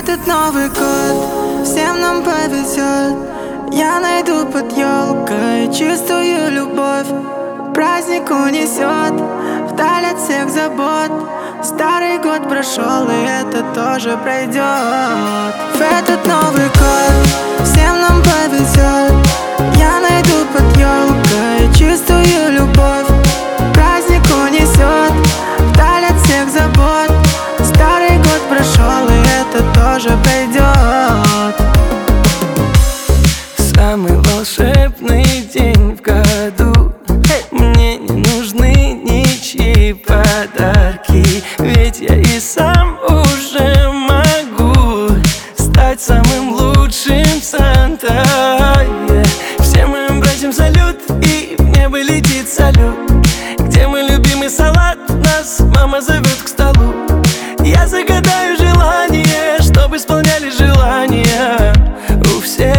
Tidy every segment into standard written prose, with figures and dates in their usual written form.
этот Новый год всем нам повезет. Я найду под елкой чистую любовь. Праздник унесет вдаль от всех забот. Старый год прошел, и это тоже пройдет. В этот Новый год всем нам повезет. Я найду под елкой чистую любовь. Праздник унесет вдаль от всех забот. Старый год прошел, и это тоже пройдет. Самый волшебный день в году. Мне не нужны ничьи подарки, ведь я и сам уже могу стать самым лучшим Санта. Всем моим братьям салют, и в небо летит салют. Где мой любимый салат? Нас мама зовет к столу. Я загадаю желание, чтобы исполняли желания у всех.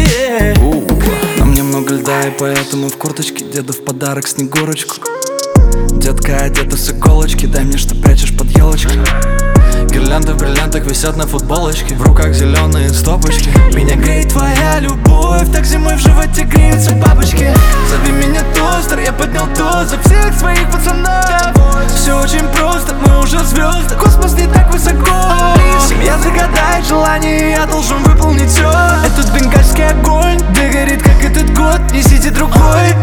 На мне много льда, и поэтому в курточке деду в подарок снегурочку. Детка одета с иголочки, дай мне, что прячешь под елочкой. Гирлянды в бриллиантах висят на футболочке, в руках зеленые стопочки. Меня греет твоя любовь, так зимой в животе греются бабочки. Зови меня тостер, я поднял тост за всех своих пацанов. Все очень просто, мы уже звезды, космос не так высоко. Семья загадает желание, я должен выполнить все. Этот бенгальский огонь, да горит как этот год, несите другой.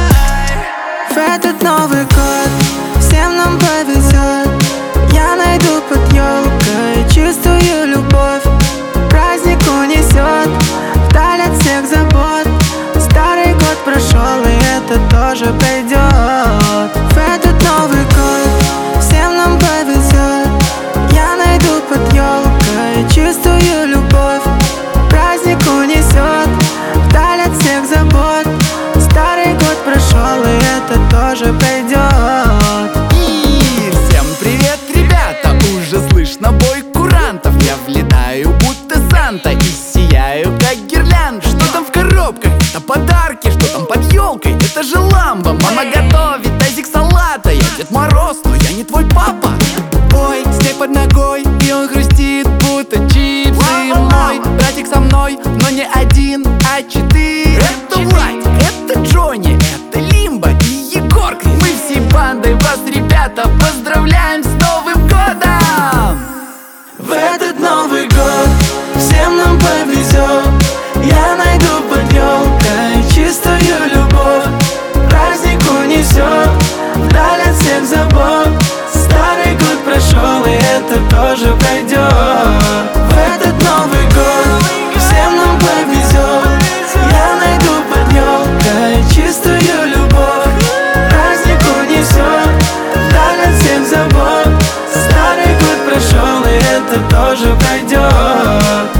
В этот Новый год всем нам повезет. Я найду под елкой чистую любовь. Праздник унесет вдаль от всех забот. Старый год прошел, и это тоже пройдет. В этот Новый год всем нам повезет. Я найду под елкой чистую любовь. Праздник унесет вдаль от всех забот. Старый год прошел, и это тоже пройдет. И всем привет, ребята! Уже слышно бой курантов. Я влетаю, будто Санта, и сияю, как гирлянда. Что там в коробках? Это подарки. Что там под елкой? Это же ламба. Мама готовит тазик салата. Я Дед Мороз, но я не твой папа. Ой, снег под ногой, и он хрустит, будто чипсы. Мой братик со мной, но не один, а 4. Это Владик, это Джонни, это Лимба и Егорка. Мы всей бандой вас, ребята, поздравляем с Новым годом! В этот Новый год всем нам повезет. Я найду под елкой чистую любовь. Праздник унесет вдаль от всех забот. Старый год прошел, и это тоже пройдет. В этот Новый год всем нам повезет. Я найду под елкой чистую любовь. Праздник унесет вдаль от всех забот. Старый год прошел, и это тоже пройдет.